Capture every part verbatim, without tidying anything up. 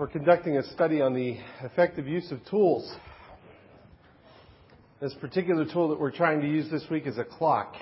we're conducting a study on the effective use of tools. This particular tool that we're trying to use this week is a clock.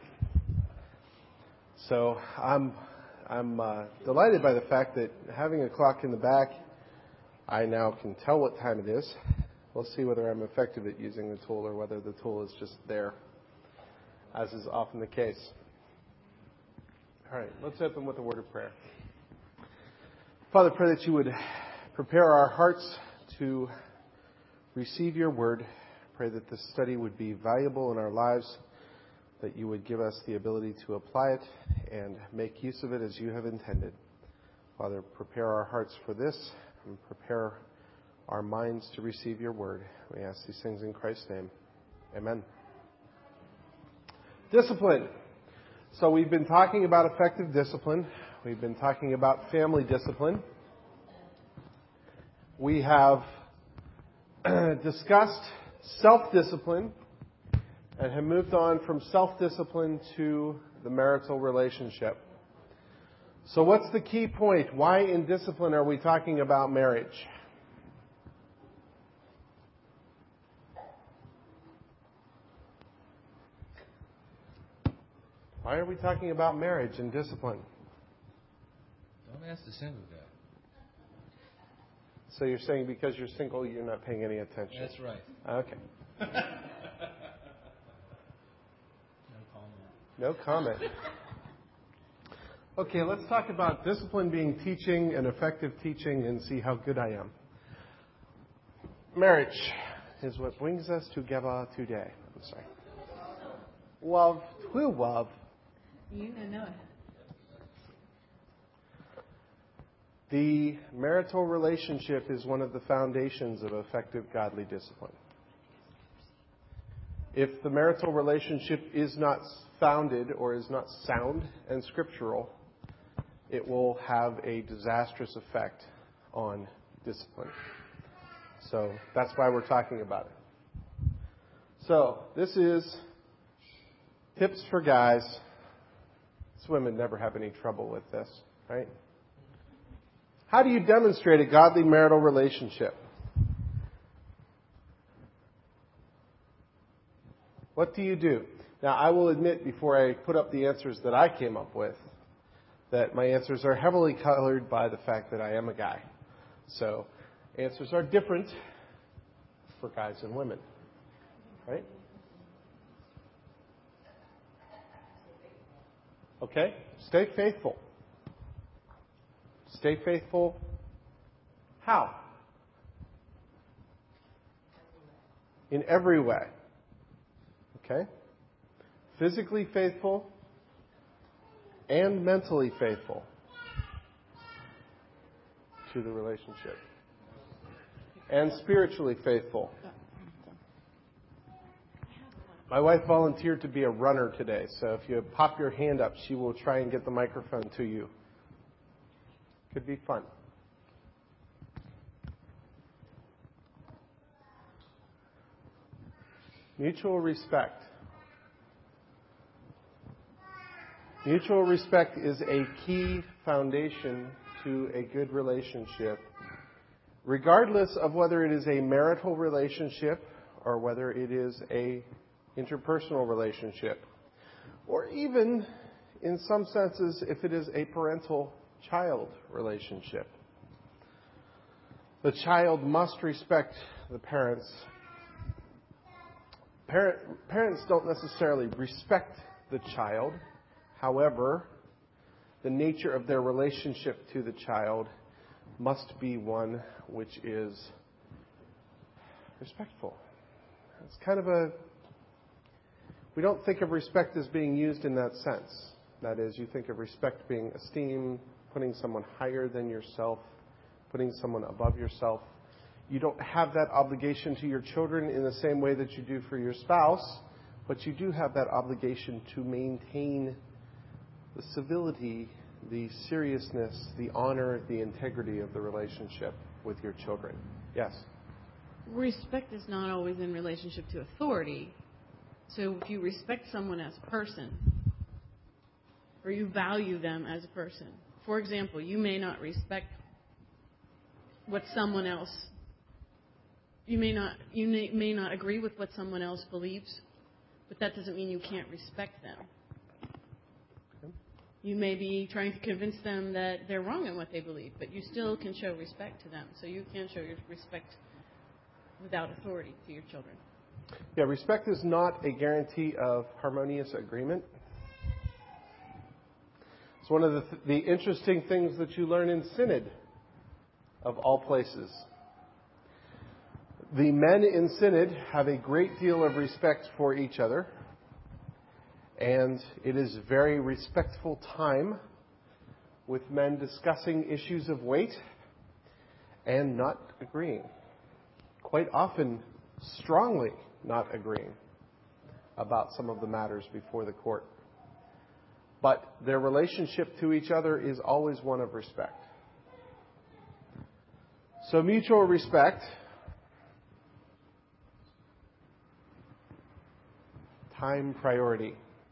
So I'm I'm uh, delighted by the fact that having a clock in the back, I now can tell what time it is. We'll see whether I'm effective at using the tool or whether the tool is just there, as is often the case. All right, let's open with a word of prayer. Father, pray that you would prepare our hearts to receive your word. Pray that this study would be valuable in our lives, that you would give us the ability to apply it and make use of it as you have intended. Father, prepare our hearts for this and prepare our minds to receive your word. We ask these things in Christ's name. Amen. Discipline. So we've been talking about effective discipline. We've been talking about family discipline. We have discussed self-discipline and have moved on from self-discipline to the marital relationship. So what's the key point? Why in discipline are we talking about marriage? Why are we talking about marriage and discipline? Don't ask the single guy. So you're saying because you're single, you're not paying any attention? That's right. Okay. No comment. No comment. Okay, let's talk about discipline being teaching and effective teaching and see how good I am. Marriage is what brings us together today. I'm sorry. Love, to love. You know it. The marital relationship is one of the foundations of effective godly discipline. If the marital relationship is not founded or is not sound and scriptural, it will have a disastrous effect on discipline. So that's why we're talking about it. So this is tips for guys. So women never have any trouble with this, right? How do you demonstrate a godly marital relationship? What do you do? Now, I will admit before I put up the answers that I came up with, that my answers are heavily colored by the fact that I am a guy. So answers are different for guys and women, right? Okay? Stay faithful. Stay faithful. How? In every way. Okay? Physically faithful and mentally faithful to the relationship. And spiritually faithful. My wife volunteered to be a runner today, so if you pop your hand up, she will try and get the microphone to you. Could be fun. Mutual respect. Mutual respect is a key foundation to a good relationship, regardless of whether it is a marital relationship or whether it is a interpersonal relationship, or even, in some senses, if it is a parental-child relationship. The child must respect the parents. Parent, parents don't necessarily respect the child. However, the nature of their relationship to the child must be one which is respectful. It's kind of a... We don't think of respect as being used in that sense. That is, you think of respect being esteem, putting someone higher than yourself, putting someone above yourself. You don't have that obligation to your children in the same way that you do for your spouse, but you do have that obligation to maintain the civility, the seriousness, the honor, the integrity of the relationship with your children. Yes? Respect is not always in relationship to authority. So if you respect someone as a person, or you value them as a person, for example, you may not respect what someone else, you may not, you may, may not agree with what someone else believes, but that doesn't mean you can't respect them. You may be trying to convince them that they're wrong in what they believe, but you still can show respect to them. So you can show your respect without authority to your children. Yeah, respect is not a guarantee of harmonious agreement. It's one of the, th- the interesting things that you learn in Synod, of all places. The men in Synod have a great deal of respect for each other. And it is very respectful time with men discussing issues of weight and not agreeing. Quite often, strongly not agreeing about some of the matters before the court. But their relationship to each other is always one of respect. So mutual respect, time priority.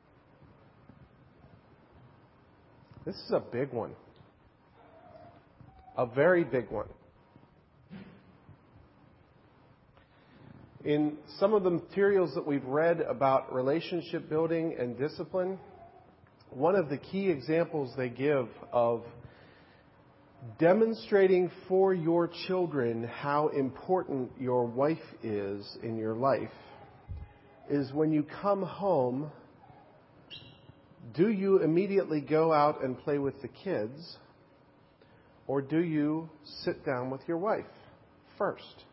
This is a big one. A very big one. In some of the materials that we've read about relationship building and discipline, one of the key examples they give of demonstrating for your children how important your wife is in your life is when you come home, do you immediately go out and play with the kids, or do you sit down with your wife first?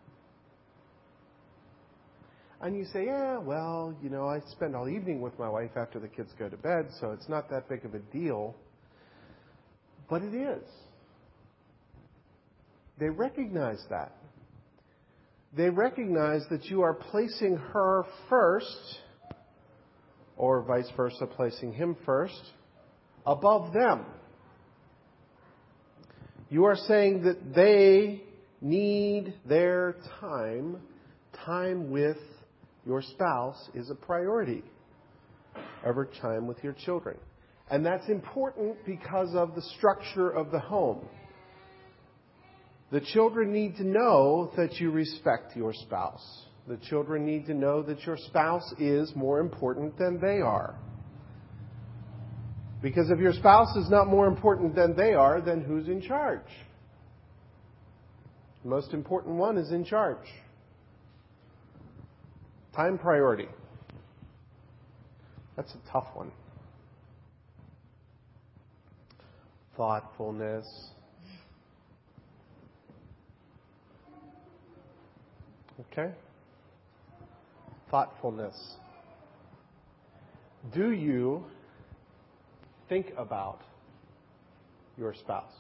And you say, yeah, well, you know, I spend all evening with my wife after the kids go to bed, so it's not that big of a deal. But it is. They recognize that. They recognize that you are placing her first, or vice versa, placing him first, above them. You are saying that they need their time. Time with your spouse is a priority over time with your children. And that's important because of the structure of the home. The children need to know that you respect your spouse. The children need to know that your spouse is more important than they are. Because if your spouse is not more important than they are, then who's in charge? The most important one is in charge. Time priority. That's a tough one. Thoughtfulness. Okay? Thoughtfulness. Do you think about your spouse?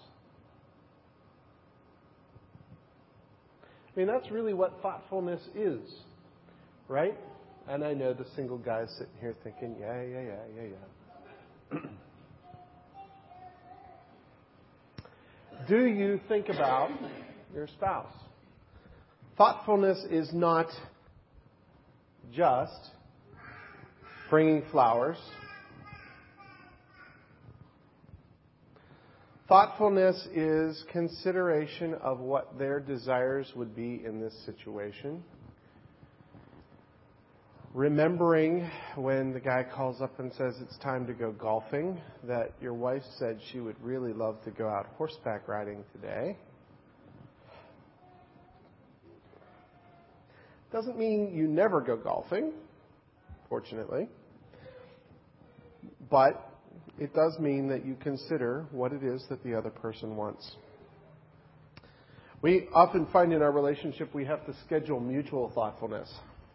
I mean, that's really what thoughtfulness is, right? And I know the single guy sitting here thinking, yeah, yeah, yeah, yeah, yeah. Do you think about your spouse? Thoughtfulness is not just bringing flowers. Thoughtfulness is consideration of what their desires would be in this situation. Remembering when the guy calls up and says it's time to go golfing, that your wife said she would really love to go out horseback riding today. Doesn't mean you never go golfing, fortunately. But it does mean that you consider what it is that the other person wants. We often find in our relationship we have to schedule mutual thoughtfulness.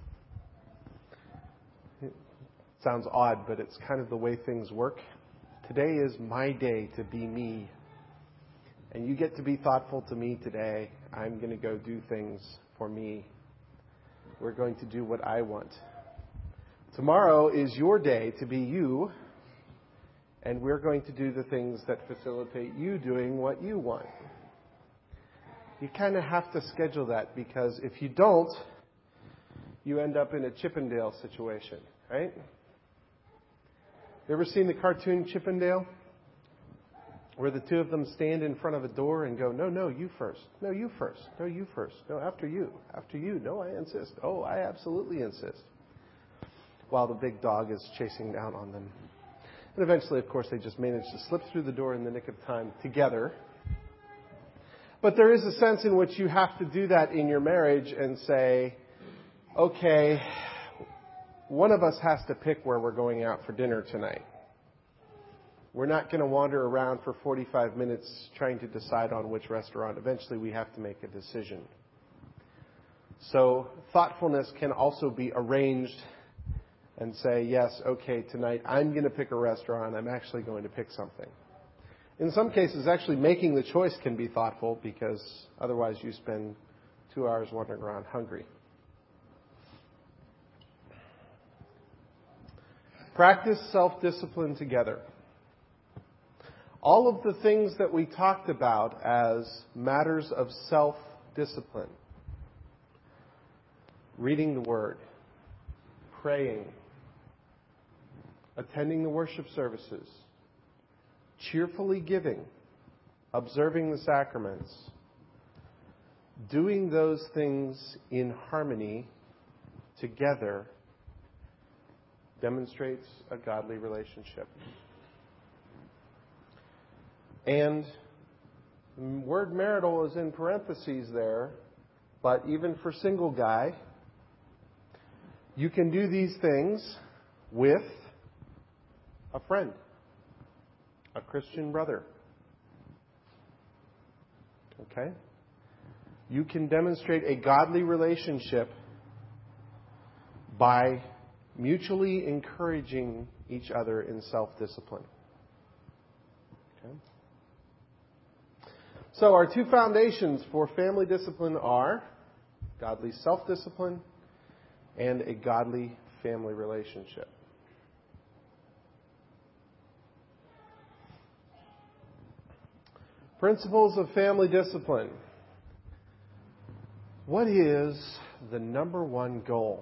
It sounds odd, but it's kind of the way things work. Today is my day to be me. And you get to be thoughtful to me today. I'm going to go do things for me. We're going to do what I want. Tomorrow is your day to be you, and we're going to do the things that facilitate you doing what you want. You kind of have to schedule that, because if you don't, you end up in a Chippendale situation, right? You ever seen the cartoon Chippendale? where the two of them stand in front of a door and go, no, no, you first. No, you first. No, you first. No, after you. After you. No, I insist. Oh, I absolutely insist. While the big dog is chasing down on them. And eventually, of course, they just manage to slip through the door in the nick of time together. But there is a sense in which you have to do that in your marriage and say, okay, one of us has to pick where we're going out for dinner tonight. We're not going to wander around for forty-five minutes trying to decide on which restaurant. Eventually, we have to make a decision. So thoughtfulness can also be arranged and say, yes, okay, tonight I'm going to pick a restaurant. I'm actually going to pick something. In some cases, actually making the choice can be thoughtful because otherwise you spend two hours wandering around hungry. Practice self-discipline together. All of the things that we talked about as matters of self-discipline. Reading the Word, praying, attending the worship services, cheerfully giving, observing the sacraments, doing those things in harmony together demonstrates a godly relationship. And the word marital is in parentheses there, but even for single guy, you can do these things with a friend, a Christian brother. Okay? You can demonstrate a godly relationship by mutually encouraging each other in self-discipline. Okay? So our two foundations for family discipline are godly self-discipline and a godly family relationship. Principles of family discipline. What is the number one goal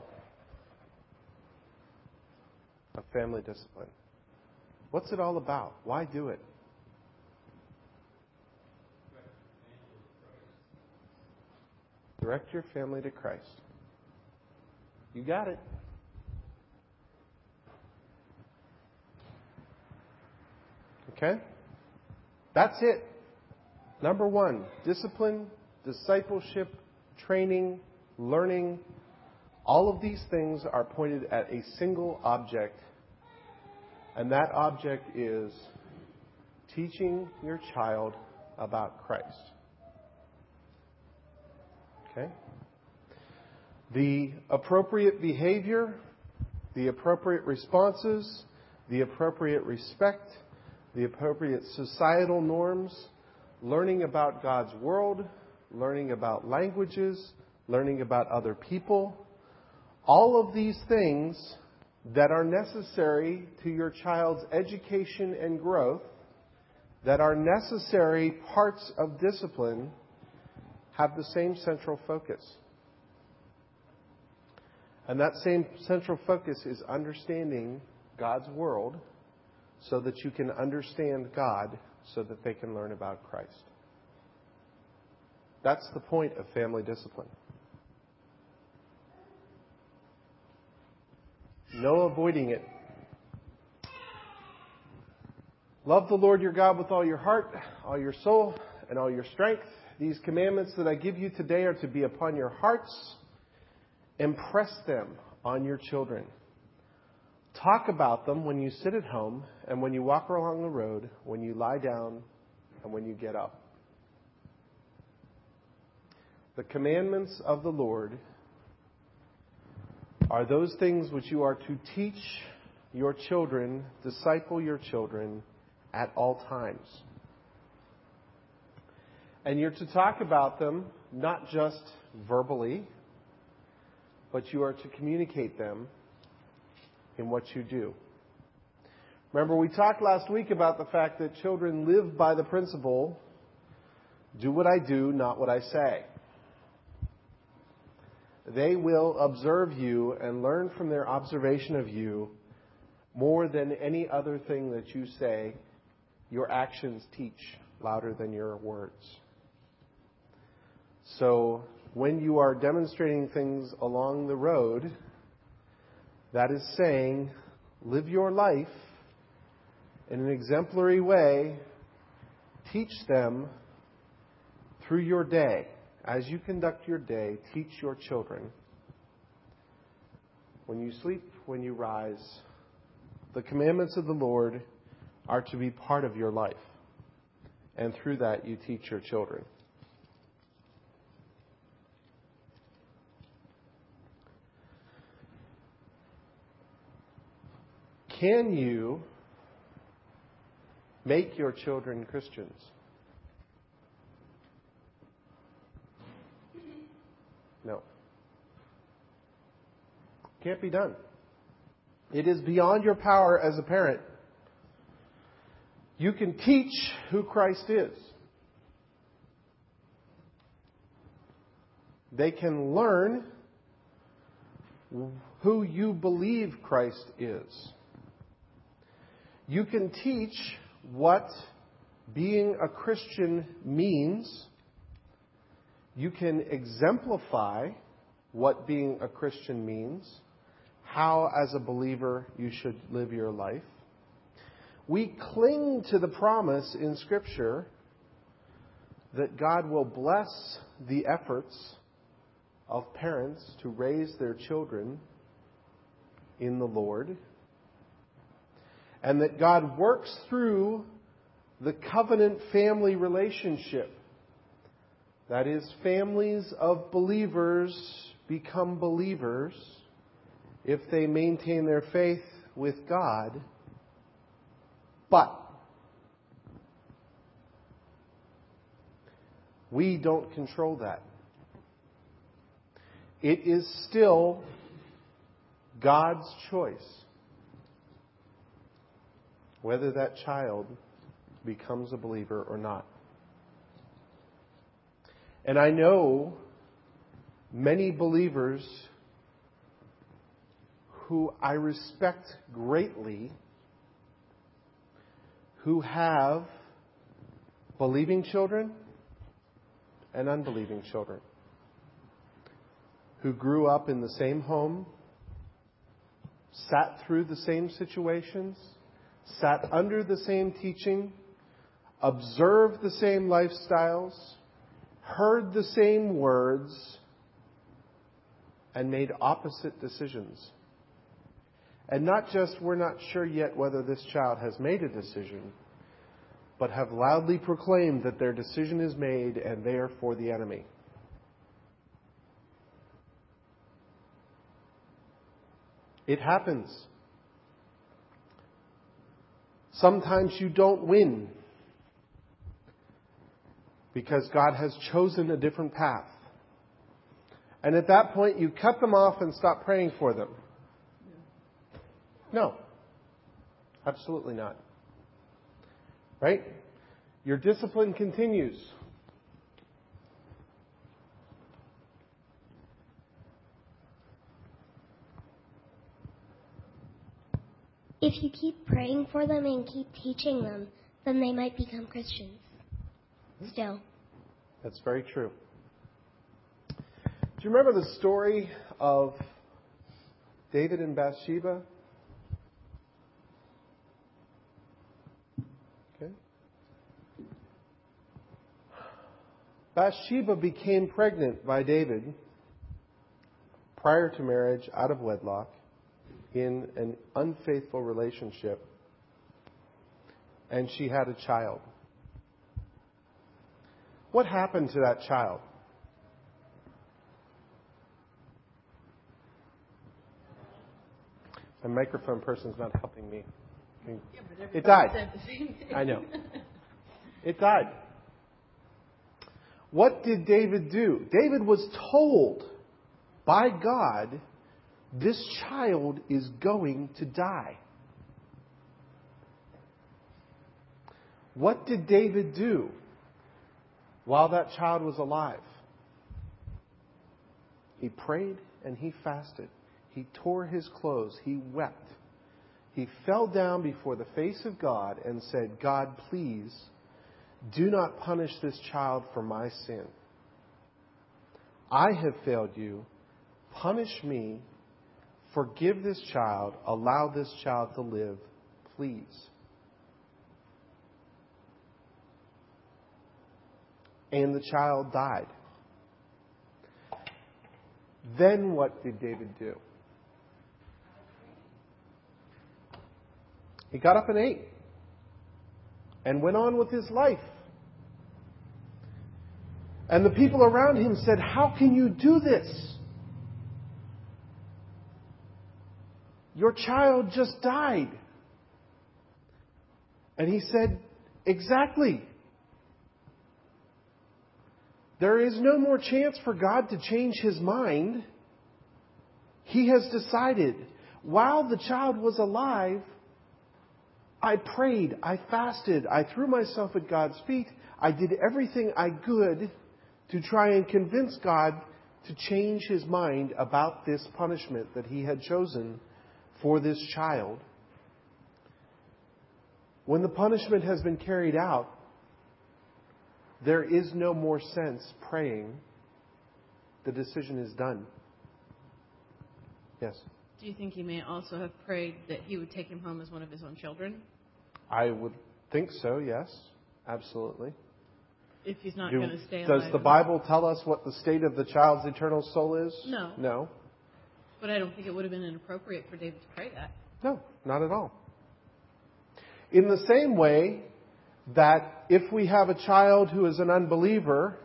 of family discipline? What's it all about? Why do it? Direct your family to Christ. You got it. Okay? That's it. Number one, discipline, discipleship, training, learning. All of these things are pointed at a single object, and that object is teaching your child about Christ. Okay? The appropriate behavior, the appropriate responses, the appropriate respect, the appropriate societal norms, learning about God's world, learning about languages, learning about other people. All of these things that are necessary to your child's education and growth, that are necessary parts of discipline, have the same central focus. And that same central focus is understanding God's world so that you can understand God so that they can learn about Christ. That's the point of family discipline. No avoiding it. Love the Lord your God with all your heart, all your soul, and all your strength. These commandments that I give you today are to be upon your hearts. Impress them on your children. Talk about them when you sit at home and when you walk along the road, when you lie down and when you get up. The commandments of the Lord are those things which you are to teach your children, disciple your children at all times. And you're to talk about them not just verbally, but you are to communicate them in what you do. Remember, we talked last week about the fact that children live by the principle, do what I do, not what I say. They will observe you and learn from their observation of you more than any other thing that you say Your actions teach louder than your words. So when you are demonstrating things along the road, that is saying, live your life in an exemplary way. Teach them through your day. As you conduct your day, teach your children. When you sleep, when you rise, the commandments of the Lord are to be part of your life. And through that, you teach your children. Can you make your children Christians? No. Can't be done. It is beyond your power as a parent. You can teach who Christ is. They can learn who you believe Christ is. You can teach what being a Christian means. You can exemplify what being a Christian means, how as a believer you should live your life. We cling to the promise in Scripture that God will bless the efforts of parents to raise their children in the Lord, and that God works through the covenant family relationship. That is, families of believers become believers if they maintain their faith with God. But we don't control that. It is still God's choice whether that child becomes a believer or not. And I know many believers who I respect greatly who have believing children and unbelieving children, who grew up in the same home, sat through the same situations, sat under the same teaching, observed the same lifestyles, heard the same words, and made opposite decisions. And not just, we're not sure yet whether this child has made a decision, but have loudly proclaimed that their decision is made and they are for the enemy. It happens. Sometimes you don't win because God has chosen a different path. And at that point, you cut them off and stop praying for them. No. Absolutely not. Right? Your discipline continues. If you keep praying for them and keep teaching them, then they might become Christians. Still. That's very true. Do you remember the story of David and Bathsheba? Okay. Bathsheba became pregnant by David prior to marriage, out of wedlock, in an unfaithful relationship, and she had a child. What happened to that child? The microphone person's not helping me. Yeah, but It died. said the same thing. I know. It died. What did David do? David was told by God, this child is going to die. What did David do while that child was alive? He prayed and he fasted. He tore his clothes. He wept. He fell down before the face of God and said, God, please do not punish this child for my sin. I have failed you. Punish me. Forgive this child. Allow this child to live, please. And the child died. Then what did David do? He got up and ate and went on with his life. And the people around him said, how can you do this? Your child just died. And he said, exactly. There is no more chance for God to change His mind. He has decided, while the child was alive, I prayed, I fasted, I threw myself at God's feet. I did everything I could to try and convince God to change His mind about this punishment that He had chosen for this child. When the punishment has been carried out, there is no more sense praying. The decision is done. Yes? Do you think he may also have prayed that He would take him home as one of His own children? I would think so, yes. Absolutely. If he's not Do, going to stay alive. does the Bible tell us what the state of the child's eternal soul is? No. No. But I don't think it would have been inappropriate for David to pray that. No, not at all. In the same way that if we have a child who is an unbeliever,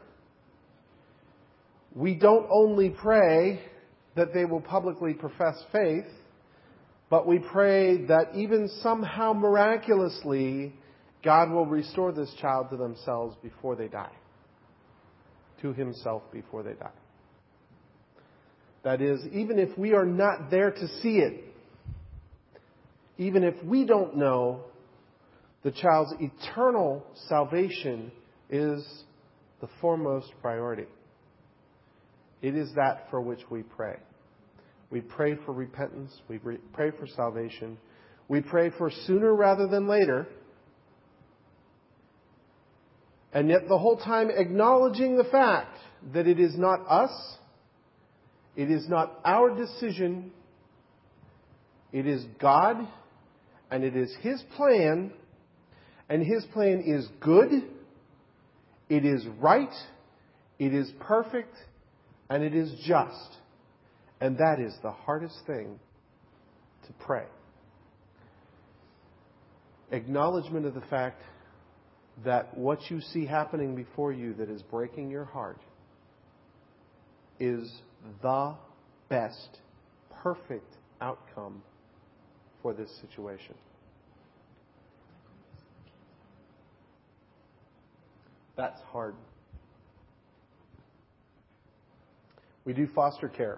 we don't only pray that they will publicly profess faith, but we pray that even somehow miraculously God will restore this child to themselves before they die. To Himself before they die. That is, even if we are not there to see it, even if we don't know, the child's eternal salvation is the foremost priority. It is that for which we pray. We pray for repentance. We re- pray for salvation. We pray for sooner rather than later. And yet the whole time acknowledging the fact that it is not us, it is not our decision, it is God, and it is His plan, and His plan is good, it is right, it is perfect, and it is just. And that is the hardest thing to pray. Acknowledgement of the fact that what you see happening before you that is breaking your heart is the best, perfect outcome for this situation. That's hard. We do foster care.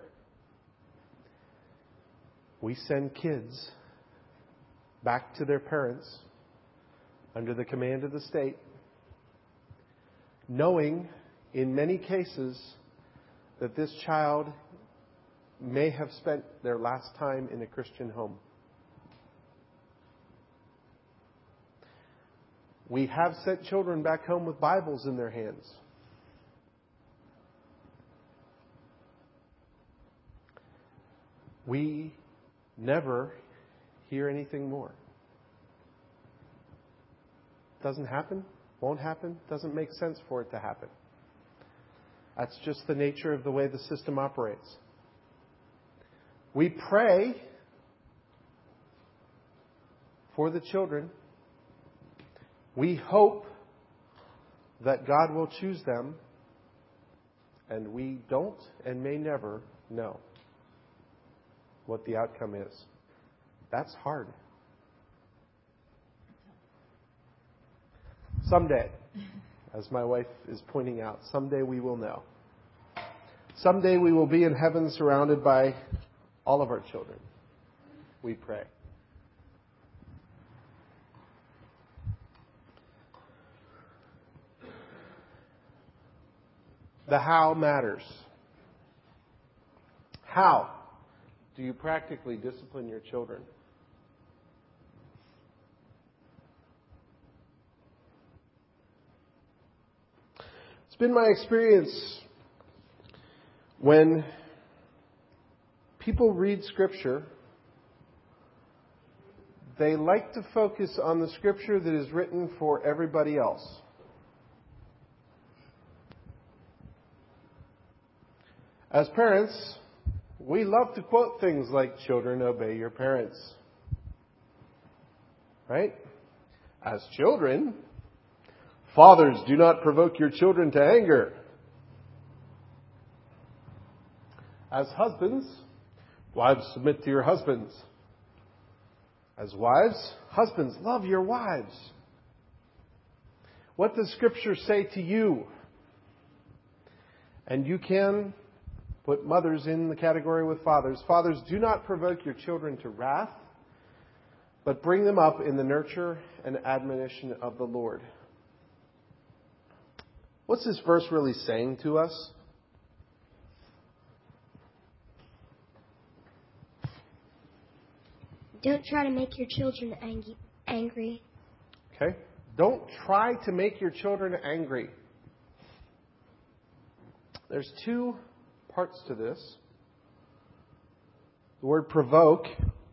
We send kids back to their parents under the command of the state, knowing in many cases that this child may have spent their last time in a Christian home. We have sent children back home with Bibles in their hands. We never hear anything more. Doesn't happen, won't happen, doesn't make sense for it to happen. That's just the nature of the way the system operates. We pray for the children. We hope that God will choose them, and we don't and may never know what the outcome is. That's hard. Someday, as my wife is pointing out, someday we will know. Someday we will be in heaven surrounded by all of our children. We pray. The how matters. How do you practically discipline your children? been my experience when people read Scripture, they like to focus on the Scripture that is written for everybody else. As parents, we love to quote things like, "Children, obey your parents." Right? As children, "Fathers, do not provoke your children to anger." As husbands, "Wives, submit to your husbands." As wives, husbands, love your wives. What does Scripture say to you? And you can put mothers in the category with fathers. "Fathers, do not provoke your children to wrath, but bring them up in the nurture and admonition of the Lord." What's this verse really saying to us? Don't try to make your children ang- angry. Okay? Don't try to make your children angry. There's two parts to this. The word provoke.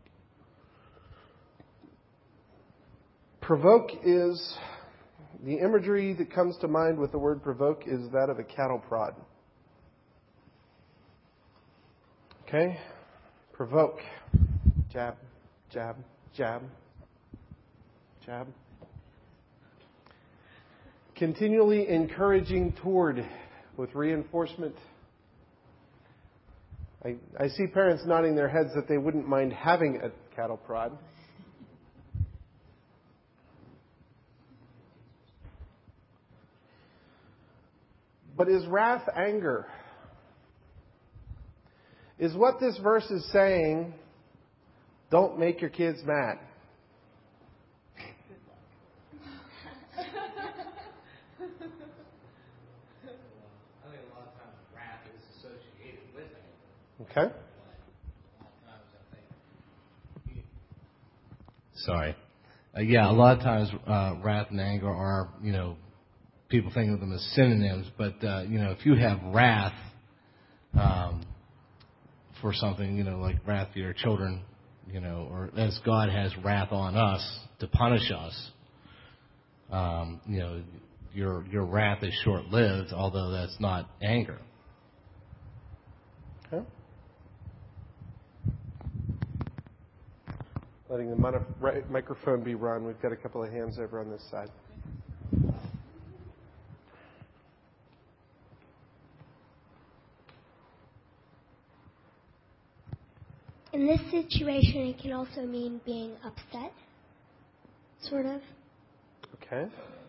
Provoke is, the imagery that comes to mind with the word provoke is that of a cattle prod. Okay? Provoke. Jab, jab, jab, jab. Continually encouraging toward with reinforcement. I, I see parents nodding their heads that they wouldn't mind having a cattle prod. But is wrath anger? Is what this verse is saying, don't make your kids mad? I think a lot of times wrath is associated with anger. Okay. Sorry. Uh, yeah, a lot of times uh, wrath and anger are, you know, people think of them as synonyms, but, uh, you know, if you have wrath um, for something, you know, like wrath for your children, you know, or as God has wrath on us to punish us, um, you know, your your wrath is short-lived, although that's not anger. Okay. Letting the mono- right, microphone be run. We've got a couple of hands over on this side. In this situation, it can also mean being upset, sort of. Okay.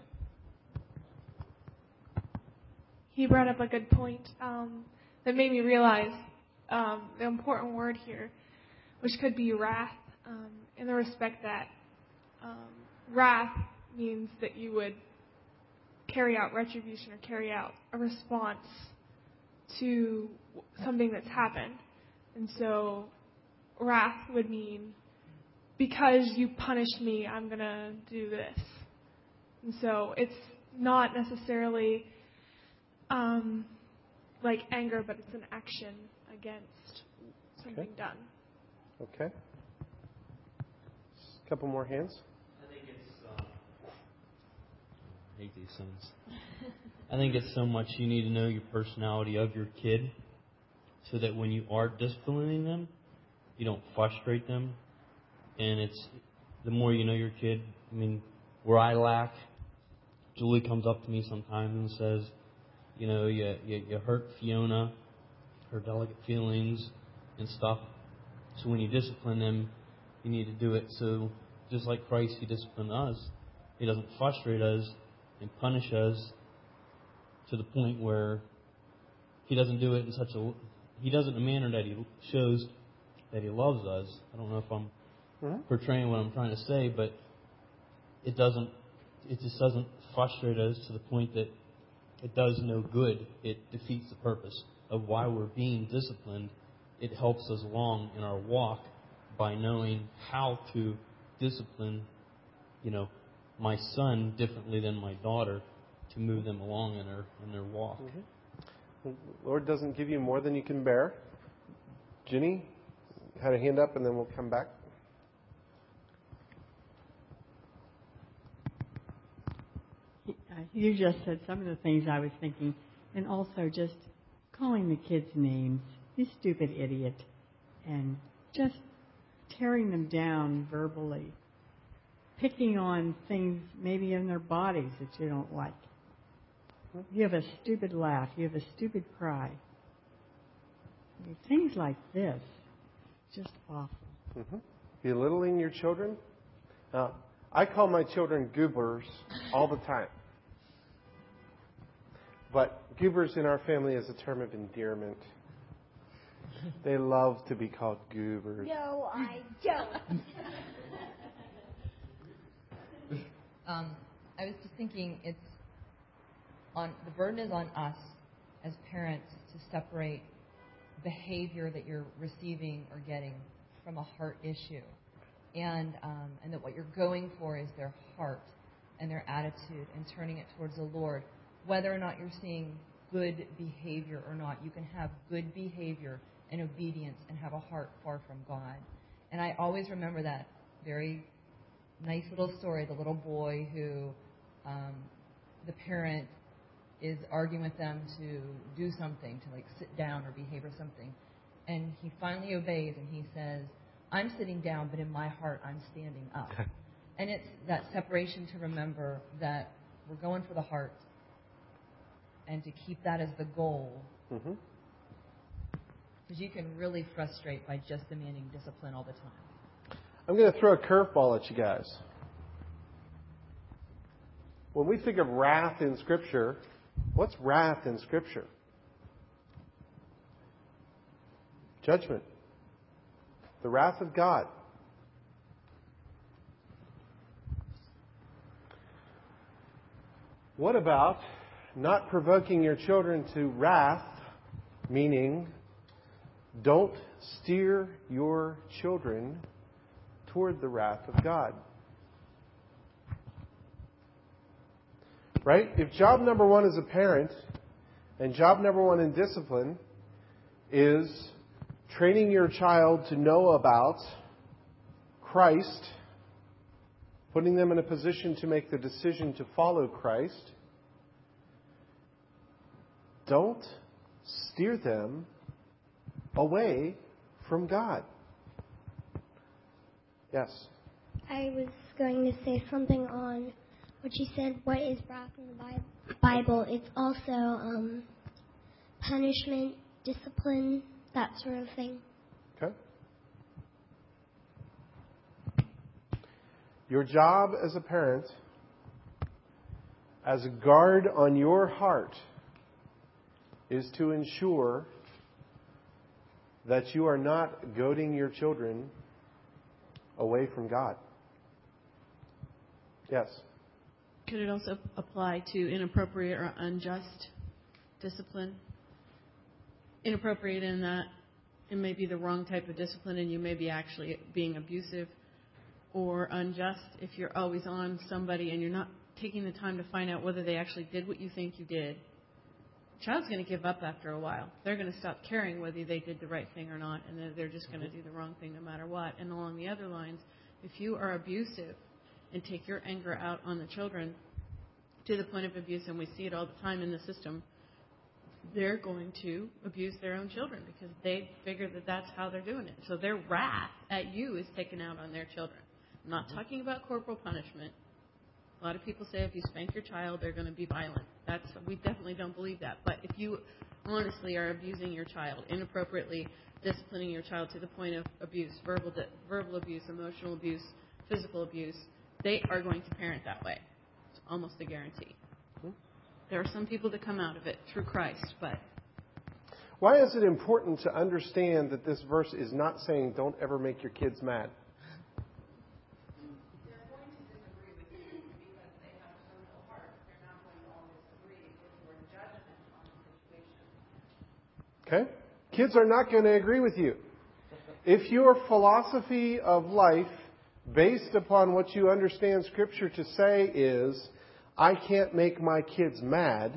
He brought up a good point um, that made me realize um, the important word here, which could be wrath, um, in the respect that um, wrath means that you would carry out retribution or carry out a response to something that's happened. And so wrath would mean, because you punished me, I'm going to do this. And so it's not necessarily um, like anger, but it's an action against something Okay. done. Okay. A couple more hands. I think it's. Um, I hate these things. I think it's so much you need to know your personality of your kid, so that when you are disciplining them, you don't frustrate them. And it's the more you know your kid. I mean, where I lack, Julie comes up to me sometimes and says, you know, you, you, you hurt Fiona, her delicate feelings and stuff. So when you discipline them, you need to do it so, just like Christ, He disciplined us. He doesn't frustrate us and punish us to the point where He doesn't do it in such a, He does it in a manner that He shows that He loves us. I don't know if I'm mm-hmm. portraying what I'm trying to say, but it doesn't, it just doesn't frustrate us to the point that it does no good. It defeats the purpose of why we're being disciplined. It helps us along in our walk by knowing how to discipline, you know, my son differently than my daughter, to move them along in their in their walk. Mm-hmm. The Lord doesn't give you more than you can bear. Ginny had a hand up, and then we'll come back. You just said some of the things I was thinking, and also just calling the kids names, you stupid idiot, and just tearing them down verbally, picking on things maybe in their bodies that you don't like. You have a stupid laugh, you have a stupid cry. I mean, things like this, just awful. Mm-hmm. Belittling your children. Now, I call my children goobers all the time. But goobers in our family is a term of endearment. They love to be called goobers. No, I don't. um, I was just thinking, it's on the burden is on us as parents to separate behavior that you're receiving or getting from a heart issue, and um, and that what you're going for is their heart and their attitude and turning it towards the Lord. Whether or not you're seeing good behavior or not, you can have good behavior and obedience and have a heart far from God. And I always remember that very nice little story, the little boy who um, the parent is arguing with them to do something, to like sit down or behave or something. And he finally obeys and he says, I'm sitting down, but in my heart I'm standing up. And it's that separation to remember that we're going for the heart, and to keep that as the goal. Because mm-hmm. you can really frustrate by just demanding discipline all the time. I'm going to throw a curveball at you guys. When we think of wrath in Scripture, what's wrath in Scripture? Judgment. The wrath of God. What about not provoking your children to wrath, meaning don't steer your children toward the wrath of God? Right? If job number one as a parent and job number one in discipline is training your child to know about Christ, putting them in a position to make the decision to follow Christ, don't steer them away from God. Yes? I was going to say something on what you said, what is wrath in the Bible. It's also um, punishment, discipline, that sort of thing. Okay. Your job as a parent, as a guard on your heart, is to ensure that you are not goading your children away from God. Yes? Could it also apply to inappropriate or unjust discipline? Inappropriate in that it may be the wrong type of discipline and you may be actually being abusive, or unjust if you're always on somebody and you're not taking the time to find out whether they actually did what you think you did. The child's going to give up after a while. They're going to stop caring whether they did the right thing or not, and they're just going to do the wrong thing no matter what. And along the other lines, if you are abusive and take your anger out on the children to the point of abuse, and we see it all the time in the system, they're going to abuse their own children because they figure that that's how they're doing it. So their wrath at you is taken out on their children. I'm not talking about corporal punishment. A lot of people say if you spank your child, they're going to be violent. That's we definitely don't believe that. But if you honestly are abusing your child, inappropriately disciplining your child to the point of abuse, verbal verbal abuse, emotional abuse, physical abuse, they are going to parent that way. It's almost a guarantee. There are some people that come out of it through Christ, but... Why is it important to understand that this verse is not saying don't ever make your kids mad? They're going to disagree with you because they have social hearts. They're not going to always agree with your judgment on the situation. Okay? Kids are not going to agree with you. If your philosophy of life, based upon what you understand Scripture to say, is I can't make my kids mad,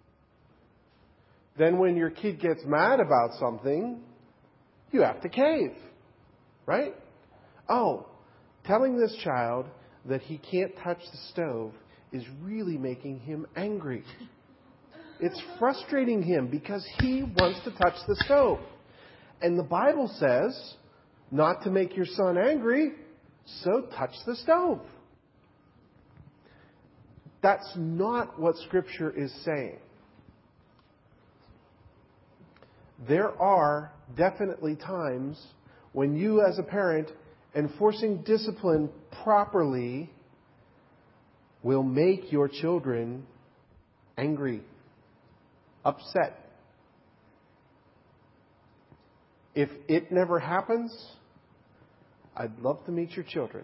then when your kid gets mad about something, you have to cave. Right? Oh, telling this child that he can't touch the stove is really making him angry. It's frustrating him because he wants to touch the stove. And the Bible says not to make your son angry, so touch the stove. That's not what Scripture is saying. There are definitely times when you as a parent enforcing discipline properly will make your children angry, upset. If it never happens, I'd love to meet your children.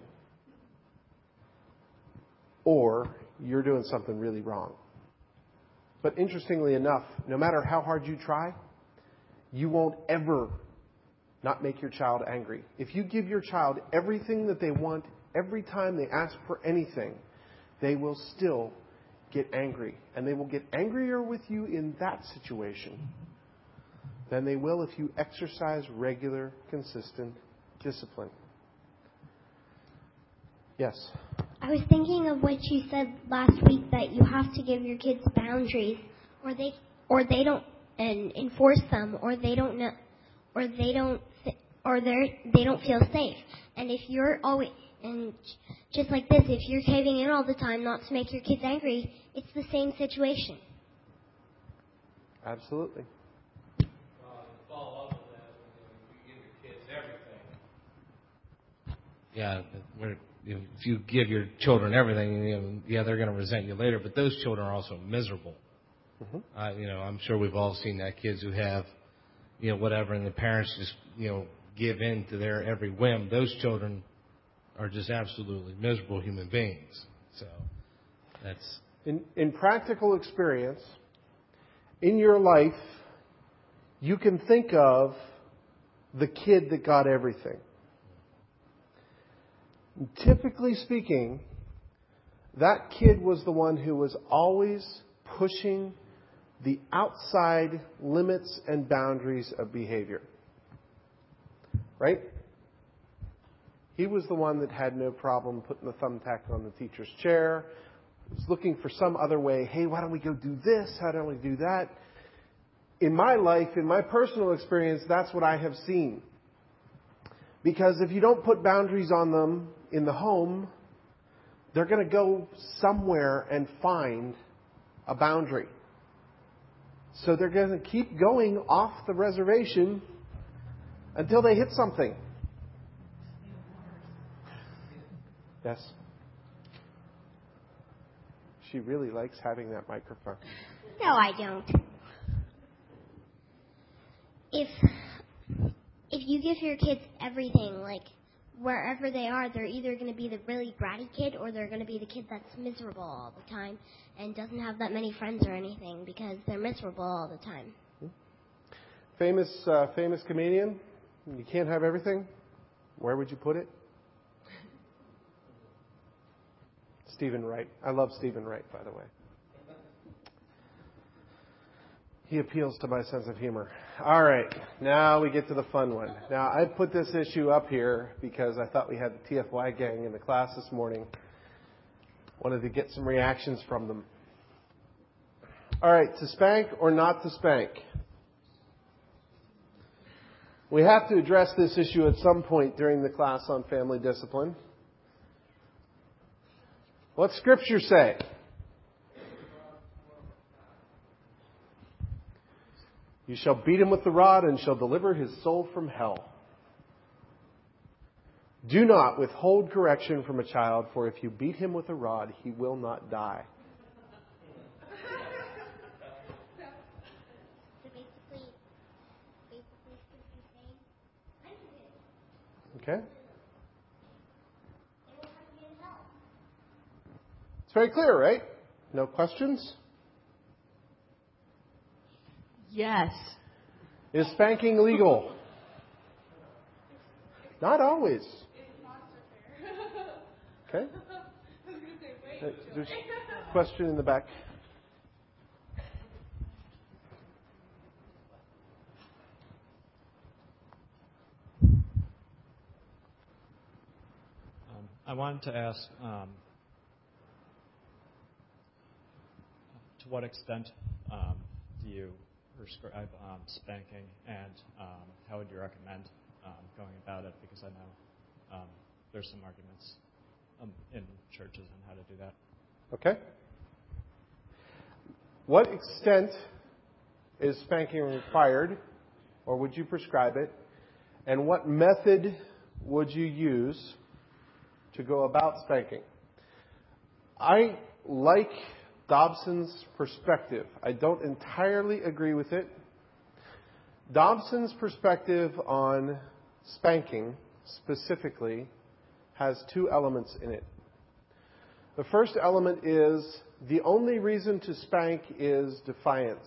Or you're doing something really wrong. But interestingly enough, no matter how hard you try, you won't ever not make your child angry. If you give your child everything that they want every time they ask for anything, they will still get angry. And they will get angrier with you in that situation than they will if you exercise regular, consistent discipline. Yes? I was thinking of what you said last week, that you have to give your kids boundaries, or they or they don't and enforce them, or they don't know, or they don't or they they don't feel safe. And if you're always and just like this, if you're caving in all the time not to make your kids angry, it's the same situation. Absolutely. Uh, follow up with that, you give your kids everything. Yeah, we're, if you give your children everything, you know, yeah, they're going to resent you later. But those children are also miserable. Mm-hmm. Uh, you know, I'm sure we've all seen that, kids who have, you know, whatever, and the parents just, you know, give in to their every whim. Those children are just absolutely miserable human beings. So that's in in practical experience in your life, you can think of the kid that got everything. Typically speaking, that kid was the one who was always pushing the outside limits and boundaries of behavior. Right? He was the one that had no problem putting the thumbtack on the teacher's chair. He was looking for some other way. Hey, why don't we go do this? How don't we do that? In my life, in my personal experience, that's what I have seen. Because if you don't put boundaries on them in the home, they're going to go somewhere and find a boundary. So they're going to keep going off the reservation until they hit something. Yes? She really likes having that microphone. No, I don't. If if you give your kids everything, like wherever they are, they're either going to be the really bratty kid, or they're going to be the kid that's miserable all the time and doesn't have that many friends or anything because they're miserable all the time. Famous, uh, famous comedian. You can't have everything. Where would you put it? Stephen Wright. I love Stephen Wright, by the way. He appeals to my sense of humor. All right, now we get to the fun one. Now, I put this issue up here because I thought we had the T F Y gang in the class this morning. Wanted to get some reactions from them. All right, to spank or not to spank? We have to address this issue at some point during the class on family discipline. What's Scripture say? You shall beat him with the rod and shall deliver his soul from hell. Do not withhold correction from a child, for if you beat him with a rod, he will not die. So basically, basically, Scripture saying, Okay? It's very clear, right? No questions? Yes. Is spanking legal? Not always. Okay? Uh, there's- question in the back. Um, I wanted to ask, um, to what extent um, do you prescribe um, spanking, and um, how would you recommend um, going about it? Because I know um, there's some arguments um, in churches on how to do that. Okay. What extent is spanking required, or would you prescribe it? And what method would you use to go about spanking? I like Dobson's perspective. I don't entirely agree with it. Dobson's perspective on spanking specifically has two elements in it. The first element is the only reason to spank is defiance.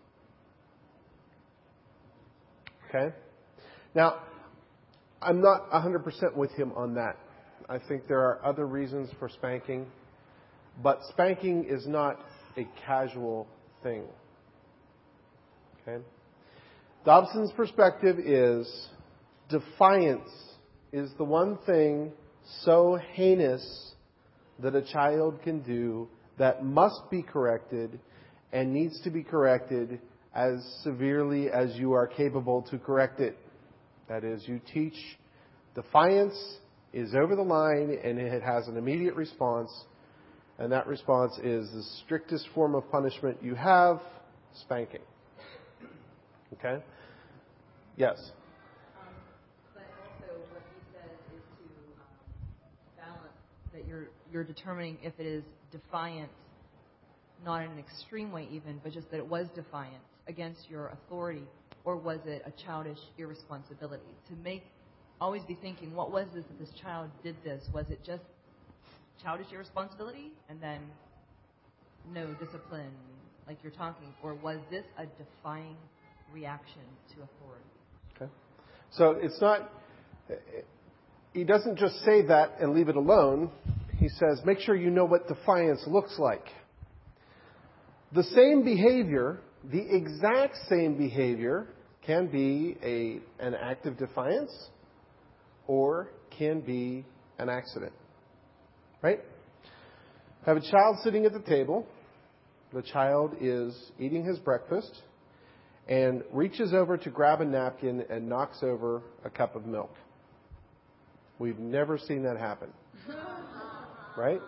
Okay? Now, I'm not one hundred percent with him on that. I think there are other reasons for spanking, but spanking is not a casual thing. Okay? Dobson's perspective is defiance is the one thing so heinous that a child can do that must be corrected and needs to be corrected as severely as you are capable to correct it. That is, you teach defiance is over the line and it has an immediate response, and that response is the strictest form of punishment you have, spanking. Okay? Yes? Um, but also what he says is to um, balance that you're you're determining if it is defiance, not in an extreme way even, but just that it was defiance against your authority, or was it a childish irresponsibility? To make, always be thinking, what was this that this child did this? Was it just childish irresponsibility and then no discipline like you're talking, or was this a defying reaction to authority? Okay. So it's not, he doesn't just say that and leave it alone. He says, make sure you know what defiance looks like. The same behavior, the exact same behavior, can be a, an act of defiance or can be an accident. Right? Have a child sitting at the table. The child is eating his breakfast and reaches over to grab a napkin and knocks over a cup of milk. We've never seen that happen. Right?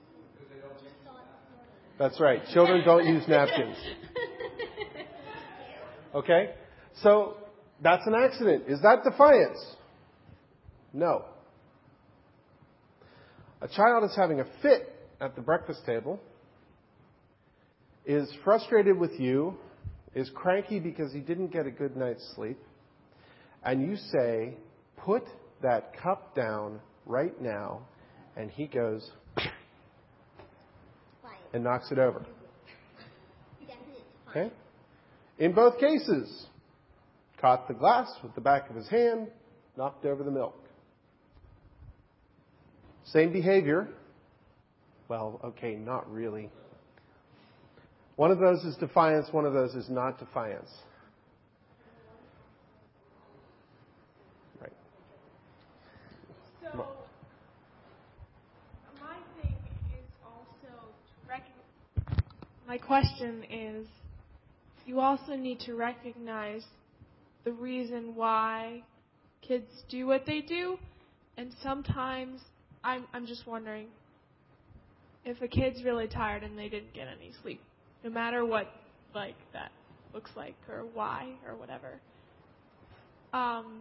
That's right. Children don't use napkins. Okay? So, that's an accident. Is that defiance? No. A child is having a fit at the breakfast table, is frustrated with you, is cranky because he didn't get a good night's sleep, and you say, put that cup down right now, and he goes and knocks it over. Okay? In both cases, caught the glass with the back of his hand, knocked over the milk. Same behavior. Well, okay, not really. One of those is defiance, one of those is not defiance. Right. So, my thing is also to recognize, my question is, you also need to recognize the reason why kids do what they do, and sometimes I'm, I'm just wondering if a kid's really tired and they didn't get any sleep, no matter what like that looks like or why or whatever. Um,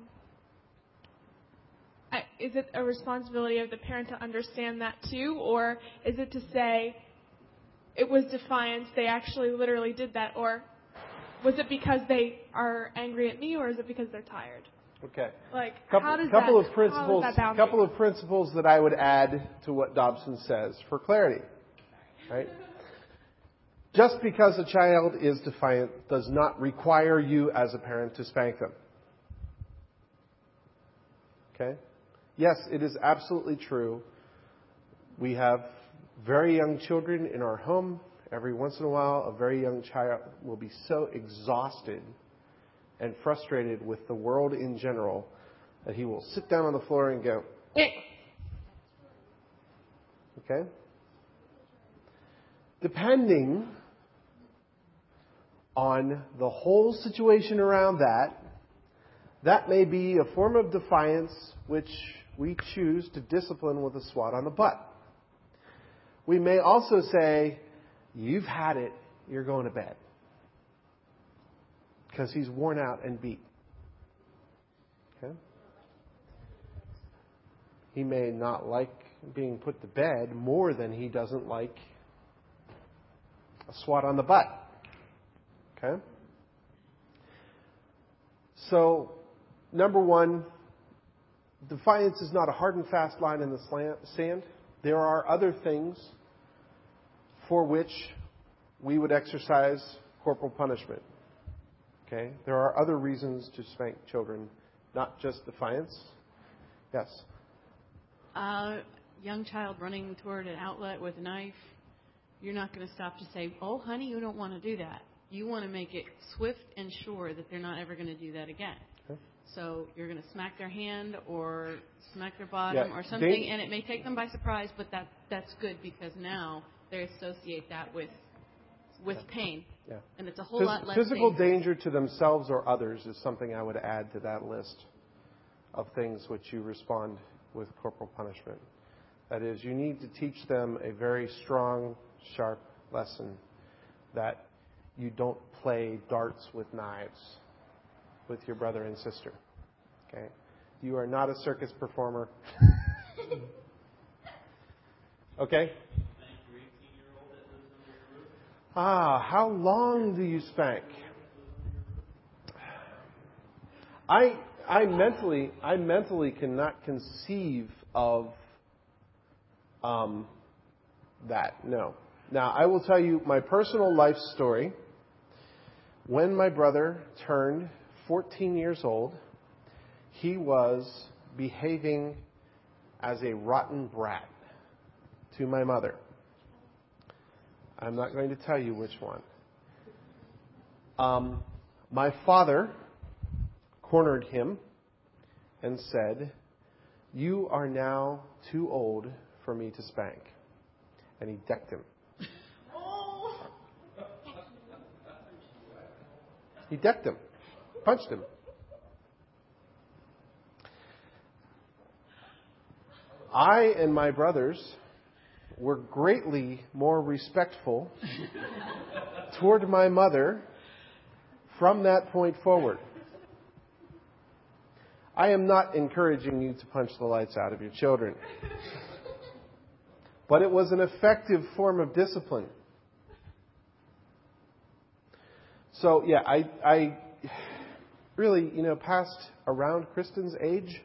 I, is it a responsibility of the parent to understand that too, or is it to say it was defiance, they actually literally did that, or was it because they are angry at me, or is it because they're tired? Okay. Like, couple, how does couple that, of principles, how is that boundary? couple of principles that I would add to what Dobson says for clarity. Right? Just because a child is defiant does not require you as a parent to spank them. Okay? Yes, it is absolutely true. We have very young children in our home, every once in a while, a very young child will be so exhausted and frustrated with the world in general that he will sit down on the floor and go, eh. Okay? Depending on the whole situation around that, that may be a form of defiance which we choose to discipline with a swat on the butt. We may also say, you've had it, you're going to bed. Because he's worn out and beat. Okay? He may not like being put to bed more than he doesn't like a swat on the butt. Okay? So, number one, defiance is not a hard and fast line in the sand. There are other things for which we would exercise corporal punishment. Okay? There are other reasons to spank children, not just defiance. Yes? Uh, young child running toward an outlet with a knife, you're not going to stop to say, oh, honey, you don't want to do that. You want to make it swift and sure that they're not ever going to do that again. Okay. So you're going to smack their hand or smack their bottom yeah. or something, Dang- and it may take them by surprise, but that that's good because now they associate that with with yeah. pain. Yeah. And it's a whole Phys- lot less Physical dangerous. danger to themselves or others is something I would add to that list of things which you respond with corporal punishment. That is, you need to teach them a very strong, sharp lesson that you don't play darts with knives with your brother and sister. Okay? You are not a circus performer. Okay? Ah, how long do you spank? I I mentally I mentally cannot conceive of um, that. No. Now, I will tell you my personal life story. When my brother turned fourteen years old, he was behaving as a rotten brat to my mother. I'm not going to tell you which one. Um, my father cornered him and said, "You are now too old for me to spank." And he decked him. He decked him, punched him. I and my brothers were greatly more respectful toward my mother from that point forward. I am not encouraging you to punch the lights out of your children. But it was an effective form of discipline. So, yeah, I, I really, you know, past around Kristen's age,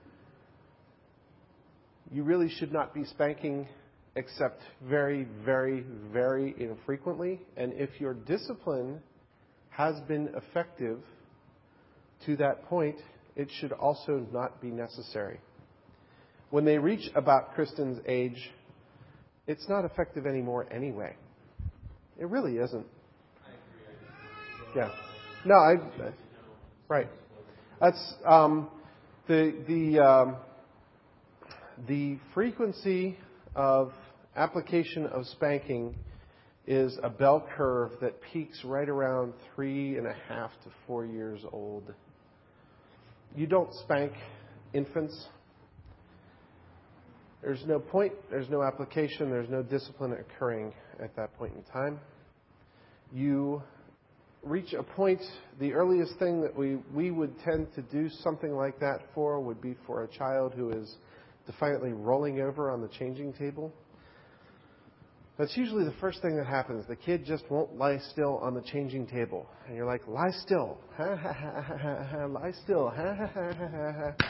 you really should not be spanking except very, very, very infrequently. And if your discipline has been effective to that point, it should also not be necessary. When they reach about Kristen's age, it's not effective anymore anyway. It really isn't. Yeah. No, I. Right. That's um, the the um, the frequency of application of spanking is a bell curve that peaks right around three and a half to four years old. You don't spank infants. There's no point, there's no application, there's no discipline occurring at that point in time. You reach a point, the earliest thing that we, we would tend to do something like that for would be for a child who is defiantly rolling over on the changing table. That's usually the first thing that happens. The kid just won't lie still on the changing table. And you're like, lie still. Ha ha ha ha ha ha. Lie still. Ha ha ha ha ha ha.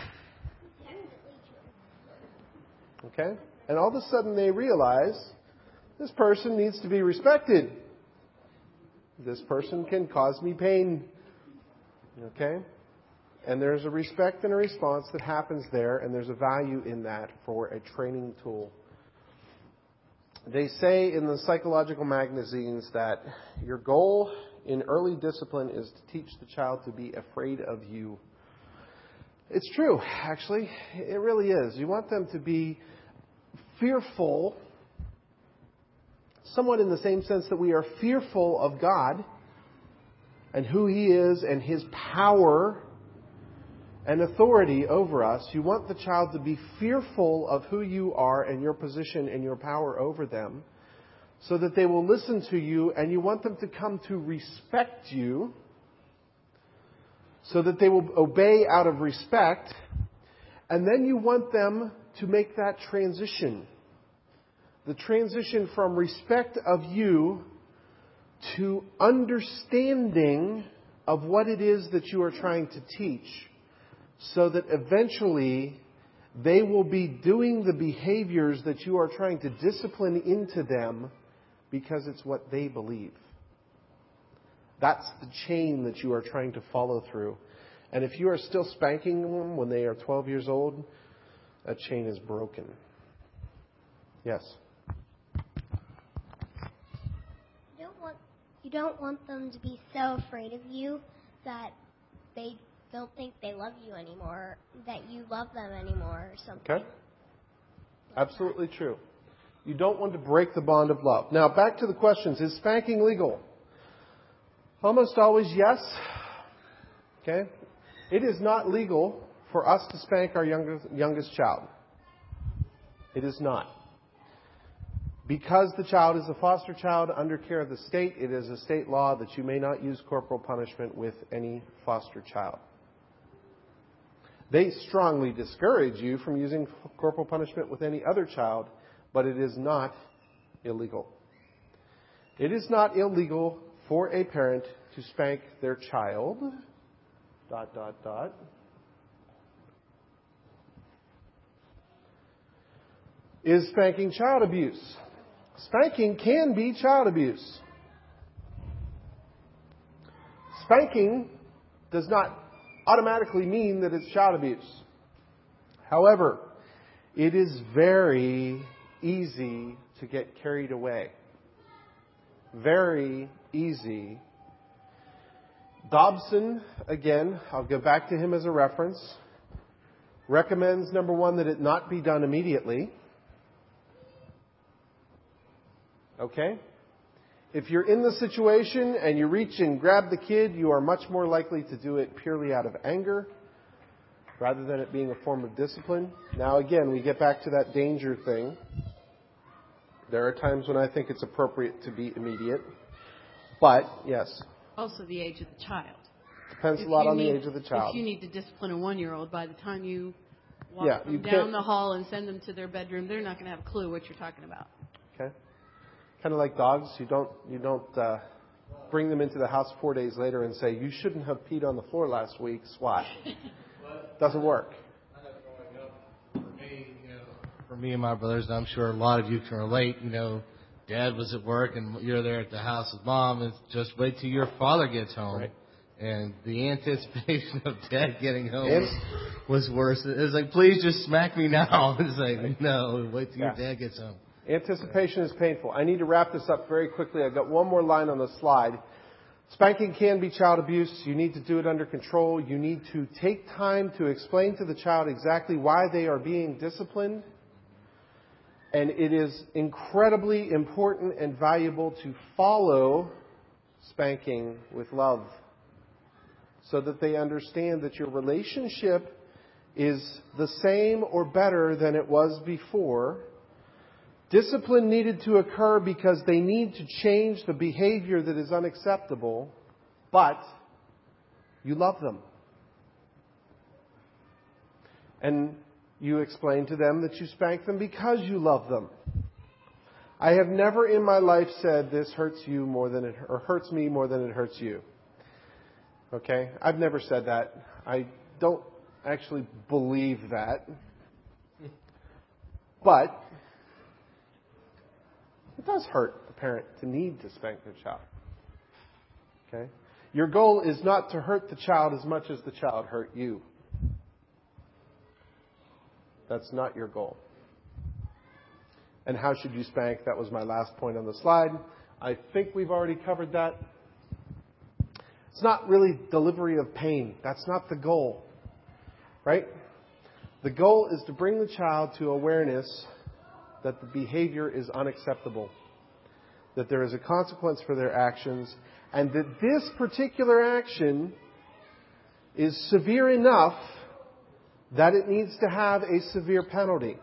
Okay? And all of a sudden they realize this person needs to be respected. This person can cause me pain. Okay? And there's a respect and a response that happens there, and there's a value in that for a training tool. They say in the psychological magazines that your goal in early discipline is to teach the child to be afraid of you. It's true, actually. It really is. You want them to be fearful, somewhat in the same sense that we are fearful of God and who He is and His power and authority over us. You want the child to be fearful of who you are and your position and your power over them so that they will listen to you, and you want them to come to respect you so that they will obey out of respect. And then you want them to make that transition. The transition from respect of you to understanding of what it is that you are trying to teach, so that eventually they will be doing the behaviors that you are trying to discipline into them because it's what they believe. That's the chain that you are trying to follow through. And if you are still spanking them when they are twelve years old, that chain is broken. Yes? You don't want, you don't want them to be so afraid of you that they don't think they love you anymore, that you love them anymore or something. Okay? Absolutely true. You don't want to break the bond of love. Now, back to the questions. Is spanking legal? Almost always yes. Okay? It is not legal for us to spank our youngest, youngest child. It is not. Because the child is a foster child under care of the state, it is a state law that you may not use corporal punishment with any foster child. They strongly discourage you from using corporal punishment with any other child, but it is not illegal. It is not illegal for a parent to spank their child, dot, dot, dot. Is spanking child abuse? Spanking can be child abuse. Spanking does not automatically mean that it's child abuse. However, it is very easy to get carried away. Very easy. Dobson, again, I'll go back to him as a reference, recommends, number one, that it not be done immediately. Okay? If you're in the situation and you reach and grab the kid, you are much more likely to do it purely out of anger rather than it being a form of discipline. Now, again, we get back to that danger thing. There are times when I think it's appropriate to be immediate. But, yes. Also the age of the child. Depends If a lot you on need, the age of the child. If you need to discipline a one-year-old, by the time you walk Yeah, them you down can't- the hall and send them to their bedroom, they're not going to have a clue what you're talking about. Okay? Kind of like dogs. You don't you don't uh, bring them into the house four days later and say, you shouldn't have peed on the floor last week, swat. Doesn't work. For me, you know, for me and my brothers, and I'm sure a lot of you can relate, you know, Dad was at work and you're there at the house with Mom, and just wait till your father gets home. Right. And the anticipation of Dad getting home was, was worse. It was like, please just smack me now. It's like, no, wait till Yeah. your dad gets home. Anticipation is painful. I need to wrap this up very quickly. I've got one more line on the slide. Spanking can be child abuse. You need to do it under control. You need to take time to explain to the child exactly why they are being disciplined. And it is incredibly important and valuable to follow spanking with love so that they understand that your relationship is the same or better than it was before. Discipline needed to occur because they need to change the behavior that is unacceptable, but you love them. And you explain to them that you spank them because you love them. I have never in my life said this hurts you more than it or hurts me more than it hurts you. Okay? I've never said that. I don't actually believe that. But it does hurt a parent to need to spank their child. Okay? Your goal is not to hurt the child as much as the child hurt you. That's not your goal. And how should you spank? That was my last point on the slide. I think we've already covered that. It's not really delivery of pain. That's not the goal, right? The goal is to bring the child to awareness that the behavior is unacceptable, that there is a consequence for their actions, and that this particular action is severe enough that it needs to have a severe penalty.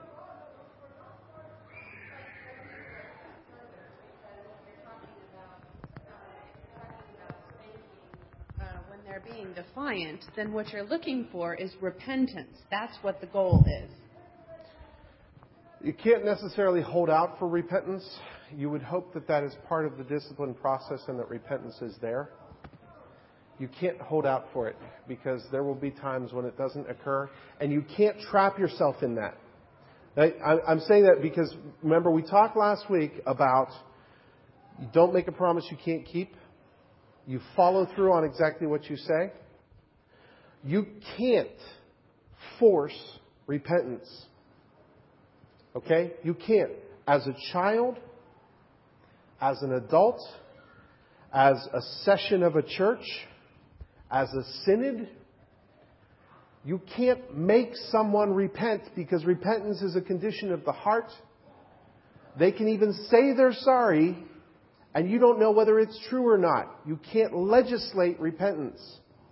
Being defiant, then what you're looking for is repentance. That's what the goal is. You can't necessarily hold out for repentance. You would hope that that is part of the discipline process and that repentance is there. You can't hold out for it because there will be times when it doesn't occur, and you can't trap yourself in that. I'm saying that because, remember, we talked last week about you don't make a promise you can't keep. You follow through on exactly what you say. You can't force repentance. Okay? You can't. As a child, as an adult, as a session of a church, as a synod, you can't make someone repent because repentance is a condition of the heart. They can even say they're sorry, and you don't know whether it's true or not. You can't legislate repentance.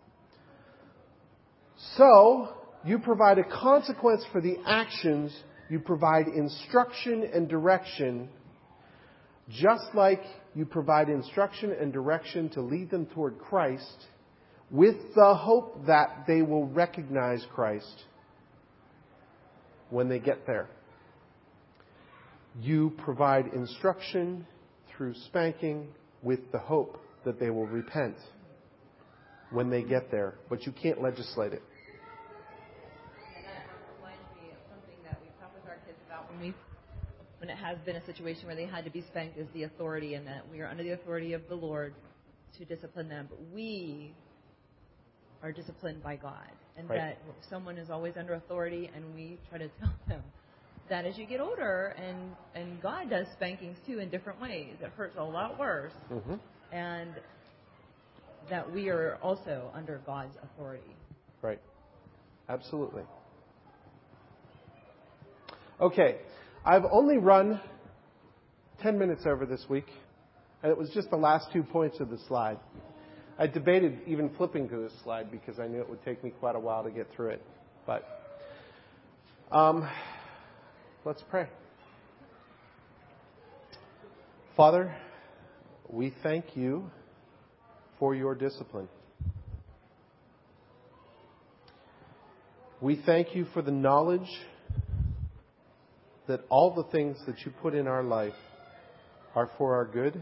So, you provide a consequence for the actions. You provide instruction and direction, just like you provide instruction and direction to lead them toward Christ, with the hope that they will recognize Christ when they get there. You provide instruction through spanking with the hope that they will repent when they get there. But you can't legislate it. And that reminds me of something that we've talked with our kids about when we, when it has been a situation where they had to be spanked, is the authority, and that we are under the authority of the Lord to discipline them. But we are disciplined by God. And right. that someone is always under authority, and we try to tell them that as you get older, and, and God does spankings too in different ways. It hurts a lot worse. Mm-hmm. And that we are also under God's authority. Right. Absolutely. Okay. I've only run ten minutes over this week, and it was just the last two points of the slide. I debated even flipping to this slide because I knew it would take me quite a while to get through it. But um, let's pray. Father, we thank you for your discipline. We thank you for the knowledge that all the things that you put in our life are for our good,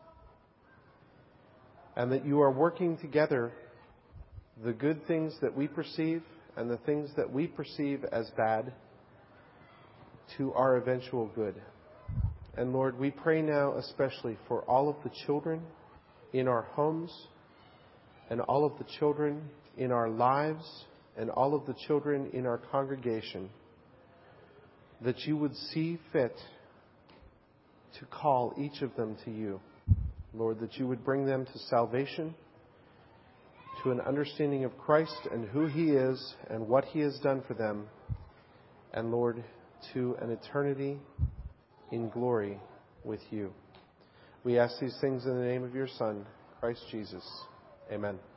and that you are working together the good things that we perceive and the things that we perceive as bad to our eventual good. And Lord, we pray now especially for all of the children in our homes and all of the children in our lives and all of the children in our congregation, that you would see fit to call each of them to you. Lord, that you would bring them to salvation, to an understanding of Christ and who He is and what He has done for them, and Lord, to an eternity in glory with you. We ask these things in the name of your Son, Christ Jesus. Amen.